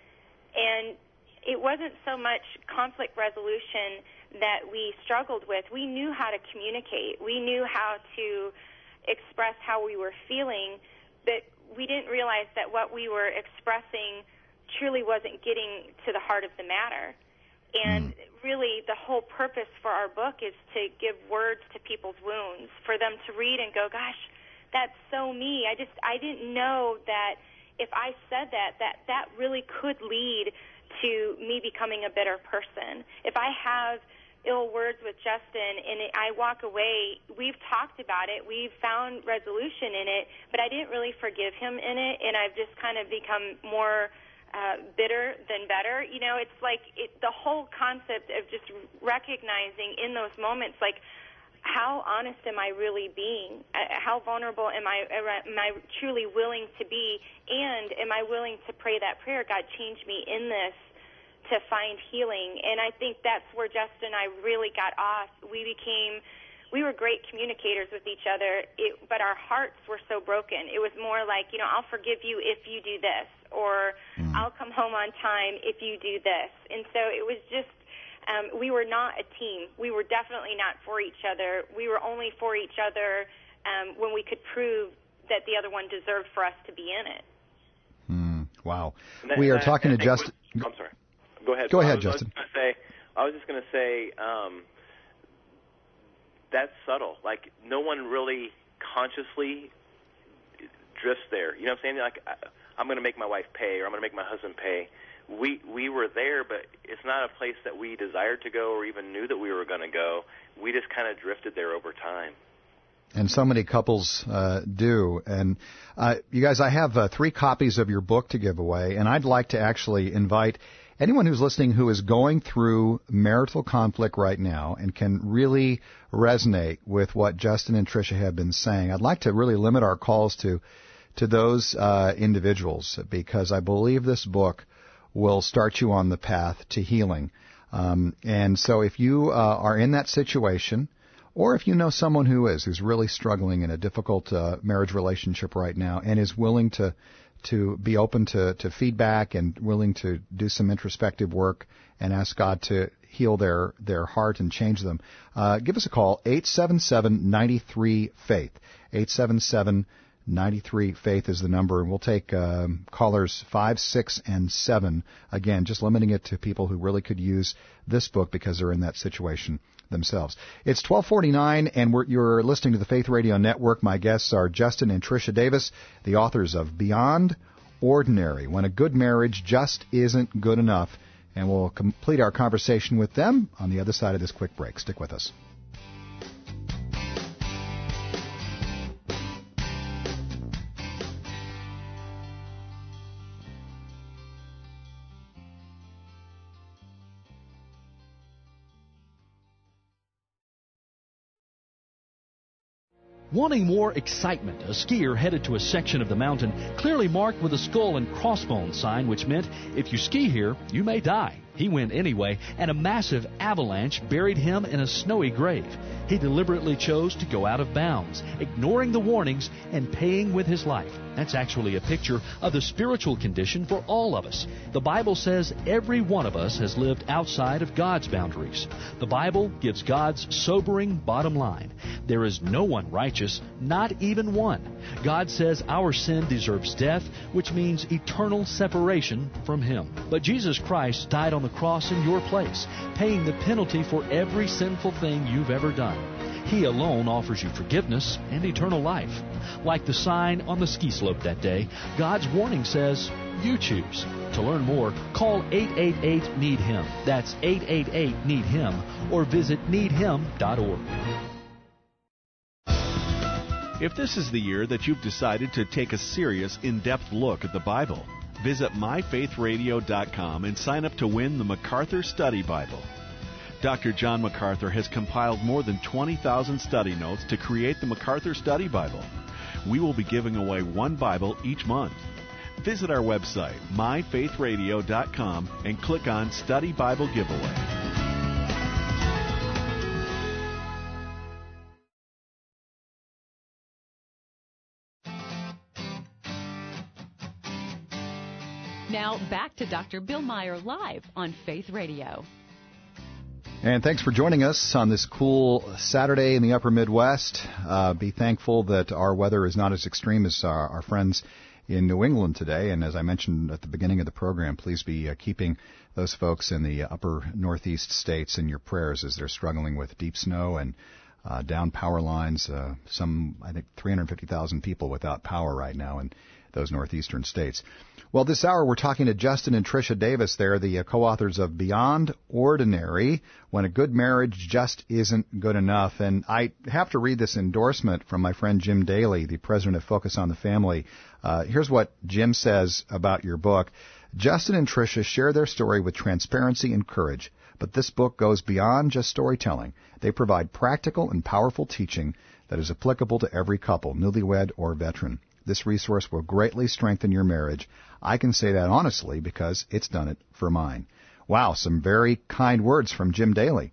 And it wasn't so much conflict resolution that we struggled with. We knew how to communicate. We knew how to express how we were feeling, but we didn't realize that what we were expressing truly wasn't getting to the heart of the matter. And mm. really the whole purpose for our book is to give words to people's wounds, for them to read and go, gosh, that's so me. I just, I didn't know that if I said that, that that really could lead to me becoming a bitter person. If I have ill words with Justin and I walk away, we've talked about it, we've found resolution in it, but I didn't really forgive him in it, and I've just kind of become more uh, bitter than better. You know, it's like it, the whole concept of just recognizing in those moments, like, how honest am I really being? Uh, how vulnerable am I, am I truly willing to be? And am I willing to pray that prayer, God, change me in this, to find healing? And I think that's where Justin and I really got off. We became, we were great communicators with each other, it, but our hearts were so broken. It was more like, you know, I'll forgive you if you do this, or mm. I'll come home on time if you do this. And so it was just, um, we were not a team. We were definitely not for each other. We were only for each other um, when we could prove that the other one deserved for us to be in it. Mm. Wow. That, we are that, talking to Justin. I'm sorry. Go ahead. Go ahead, I was, Justin. I was, say, I was just going to say um, that's subtle. Like, no one really consciously drifts there. You know what I'm saying? Like, I, I'm going to make my wife pay, or I'm going to make my husband pay. We we were there, but it's not a place that we desired to go or even knew that we were going to go. We just kind of drifted there over time. And so many couples uh, do. And uh, you guys, I have uh, three copies of your book to give away, and I'd like to actually invite anyone who's listening who is going through marital conflict right now and can really resonate with what Justin and Tricia have been saying. I'd like to really limit our calls to to those uh, individuals, because I believe this book will start you on the path to healing. Um, and so if you uh, are in that situation, or if you know someone who is, who's really struggling in a difficult uh, marriage relationship right now and is willing to to be open to, to feedback and willing to do some introspective work and ask God to heal their, their heart and change them, uh, give us a call, eight seven seven, nine three, faith. eight seven seven, nine three, faith is the number, and we'll take um, callers five, six, and seven. Again, just limiting it to people who really could use this book because they're in that situation themselves. It's twelve forty-nine, and we're, you're listening to the Faith Radio Network. My guests are Justin and Tricia Davis, the authors of Beyond Ordinary, When a Good Marriage Just Isn't Good Enough. And we'll complete our conversation with them on the other side of this quick break. Stick with us. Wanting more excitement, a skier headed to a section of the mountain clearly marked with a skull and crossbones sign, which meant if you ski here, you may die. He went anyway, and a massive avalanche buried him in a snowy grave. He deliberately chose to go out of bounds, ignoring the warnings and paying with his life. That's actually a picture of the spiritual condition for all of us. The Bible says every one of us has lived outside of God's boundaries. The Bible gives God's sobering bottom line. There is no one righteous, not even one. God says our sin deserves death, which means eternal separation from Him. But Jesus Christ died on the cross in your place, paying the penalty for every sinful thing you've ever done. He alone offers you forgiveness and eternal life. Like the sign on the ski slope that day, God's warning says, you choose. To learn more, call eight eight eight, need him. That's eight eight eight, need him, or visit need him dot org. If this is the year that you've decided to take a serious, in-depth look at the Bible, visit my faith radio dot com and sign up to win the MacArthur Study Bible. Doctor John MacArthur has compiled more than twenty thousand study notes to create the MacArthur Study Bible. We will be giving away one Bible each month. Visit our website, my faith radio dot com, and click on Study Bible Giveaway. Now back to Doctor Bill Meyer live on Faith Radio. And thanks for joining us on this cool Saturday in the upper Midwest. Uh, be thankful that our weather is not as extreme as our, our friends in New England today. And as I mentioned at the beginning of the program, please be uh, keeping those folks in the upper Northeast states in your prayers as they're struggling with deep snow and uh, down power lines. Uh, some, I think, three hundred fifty thousand people without power right now in those northeastern states. Well, this hour we're talking to Justin and Tricia Davis. They're the uh, co-authors of Beyond Ordinary, When a Good Marriage Just Isn't Good Enough. And I have to read this endorsement from my friend Jim Daly, the president of Focus on the Family. Uh, here's what Jim says about your book. Justin and Tricia share their story with transparency and courage, but this book goes beyond just storytelling. They provide practical and powerful teaching that is applicable to every couple, newlywed or veteran. This resource will greatly strengthen your marriage. I can say that honestly because it's done it for mine. Wow, some very kind words from Jim Daly.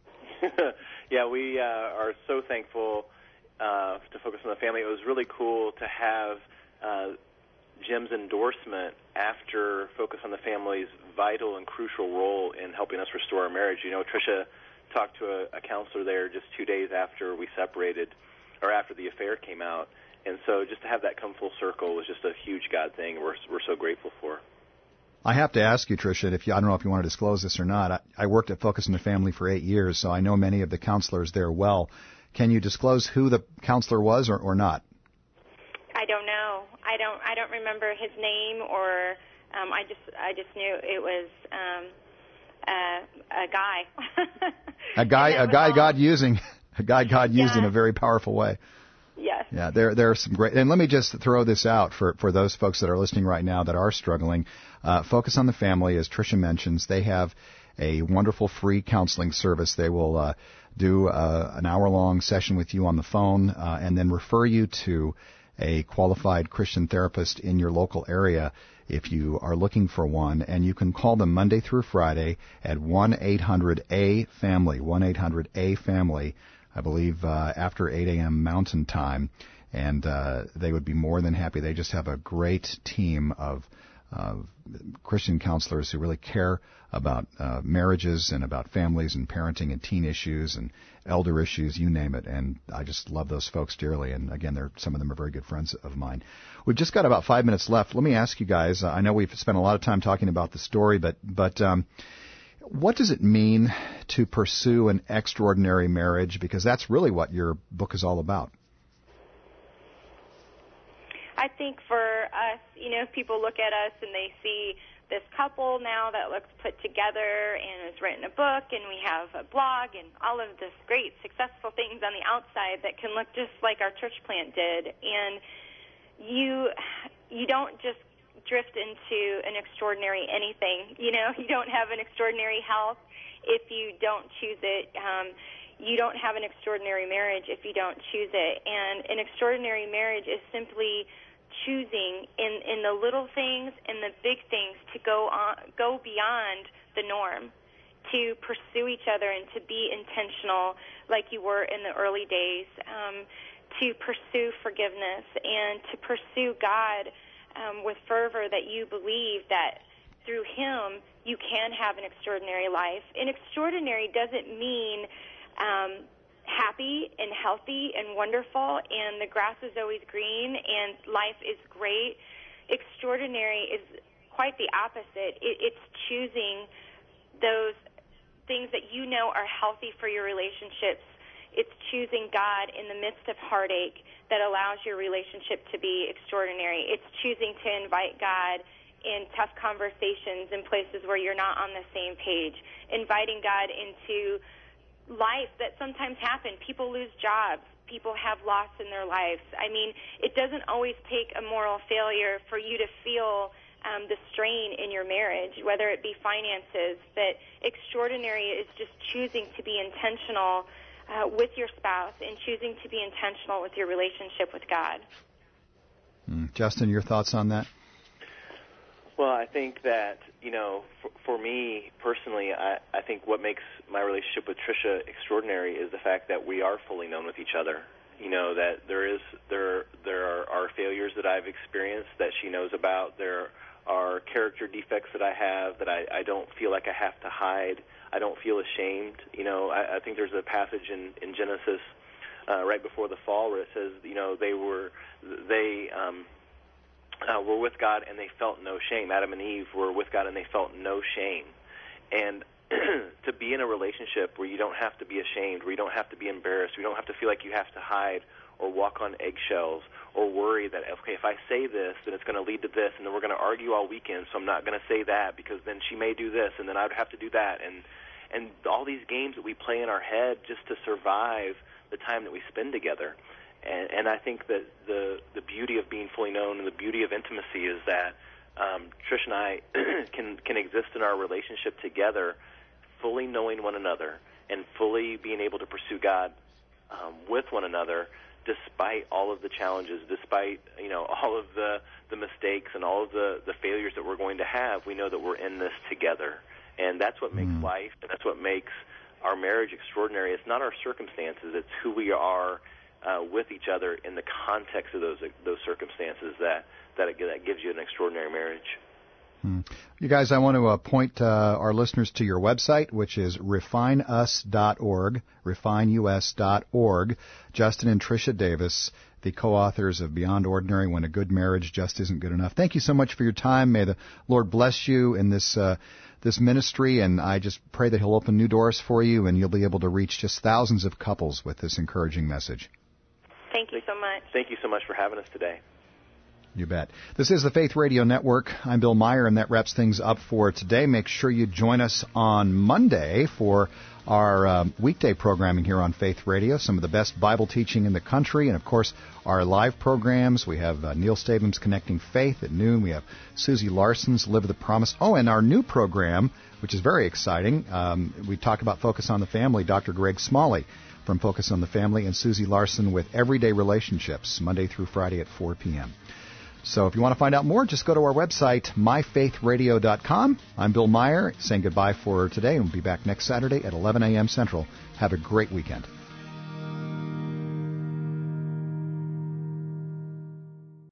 Yeah, we uh, are so thankful uh, to Focus on the Family. It was really cool to have uh, Jim's endorsement after Focus on the Family's vital and crucial role in helping us restore our marriage. You know, Tricia talked to a, a counselor there just two days after we separated, or after the affair came out. And so just to have that come full circle was just a huge God thing we're, we're so grateful for. I have to ask you, Tricia, if you, I don't know if you want to disclose this or not. I, I worked at Focus on the Family for eight years, so I know many of the counselors there well. Can you disclose who the counselor was or, or not? I don't know. I don't. I don't remember his name, or um, I just. I just knew it was um, uh, a guy. a guy. A guy. all. God using. A guy God used yeah. in a very powerful way. Yes. Yeah, there there are some great, and let me just throw this out for, for those folks that are listening right now that are struggling. Uh, Focus on the Family, as Tricia mentions, they have a wonderful free counseling service. They will uh, do uh, an hour-long session with you on the phone uh, and then refer you to a qualified Christian therapist in your local area if you are looking for one. And you can call them Monday through Friday at one eight hundred A family, one eight hundred A family. I believe uh, after eight a.m. Mountain Time, and uh, they would be more than happy. They just have a great team of uh, Christian counselors who really care about uh, marriages and about families and parenting and teen issues and elder issues, you name it. And I just love those folks dearly. And again, they're, some of them are very good friends of mine. We've just got about five minutes left. Let me ask you guys, uh, I know we've spent a lot of time talking about the story, but but um, what does it mean to pursue an extraordinary marriage? Because that's really what your book is all about. I think for us, you know, if people look at us and they see this couple now that looks put together and has written a book and we have a blog and all of this great successful things on the outside that can look just like our church plant did, and you you don't just drift into an extraordinary anything. You know, you don't have an extraordinary health if you don't choose it. Um, you don't have an extraordinary marriage if you don't choose it. And an extraordinary marriage is simply choosing in, in the little things and the big things to go on, go beyond the norm, to pursue each other and to be intentional like you were in the early days, um, to pursue forgiveness and to pursue God um, with fervor, that you believe that through Him you can have an extraordinary life. And extraordinary doesn't mean um, happy and healthy and wonderful and the grass is always green and life is great. Extraordinary is quite the opposite. It, it's choosing those things that you know are healthy for your relationships. It's choosing God in the midst of heartache that allows your relationship to be extraordinary. It's choosing to invite God in tough conversations in places where you're not on the same page, inviting God into life that sometimes happen. People lose jobs. People have loss in their lives. I mean, it doesn't always take a moral failure for you to feel um, the strain in your marriage, whether it be finances. But extraordinary is just choosing to be intentional uh, with your spouse and choosing to be intentional with your relationship with God. Mm. Justin, your thoughts on that? Well, I think that, you know, for, for me personally, I, I think what makes my relationship with Tricia extraordinary is the fact that we are fully known with each other. You know, that there is there there are, are failures that I've experienced that she knows about. There are character defects that I have that I, I don't feel like I have to hide. I don't feel ashamed. You know, I, I think there's a passage in, in Genesis uh, right before the fall where it says, you know, they were they. Um, Uh, were with God and they felt no shame. Adam and Eve were with God and they felt no shame. And to be in a relationship where you don't have to be ashamed, where you don't have to be embarrassed, where you don't have to feel like you have to hide or walk on eggshells or worry that, okay, if I say this, then it's going to lead to this, and then we're going to argue all weekend, so I'm not going to say that because then she may do this, and then I would have to do that. And, and all these games that we play in our head just to survive the time that we spend together. And, and I think that the the beauty of being fully known and the beauty of intimacy is that um, Trish and I can can exist in our relationship together, fully knowing one another and fully being able to pursue God um, with one another, despite all of the challenges, despite you know all of the, the mistakes and all of the, the failures that we're going to have. We know that we're in this together, and that's what makes mm. life, and that's what makes our marriage extraordinary. It's not our circumstances; it's who we are. Uh, with each other in the context of those those circumstances that that, it, that gives you an extraordinary marriage. Hmm. You guys, I want to uh, point uh, our listeners to your website, which is refine us dot org, refine u s dot org. Justin and Tricia Davis, the co-authors of Beyond Ordinary, When a Good Marriage Just Isn't Good Enough. Thank you so much for your time. May the Lord bless you in this uh, this ministry, and I just pray that He'll open new doors for you, and you'll be able to reach just thousands of couples with this encouraging message. Thank you so much. Thank you so much for having us today. You bet. This is the Faith Radio Network. I'm Bill Meyer, and that wraps things up for today. Make sure you join us on Monday for our uh, weekday programming here on Faith Radio, some of the best Bible teaching in the country, and, of course, our live programs. We have uh, Neil Stabum's Connecting Faith at noon. We have Susie Larson's Live the Promise. Oh, and our new program, which is very exciting, um, we talk about Focus on the Family, Doctor Greg Smalley from Focus on the Family, and Susie Larson with Everyday Relationships, Monday through Friday at four p.m. So if you want to find out more, just go to our website, my faith radio dot com. I'm Bill Meyer, saying goodbye for today, and we'll be back next Saturday at eleven a.m. Central. Have a great weekend.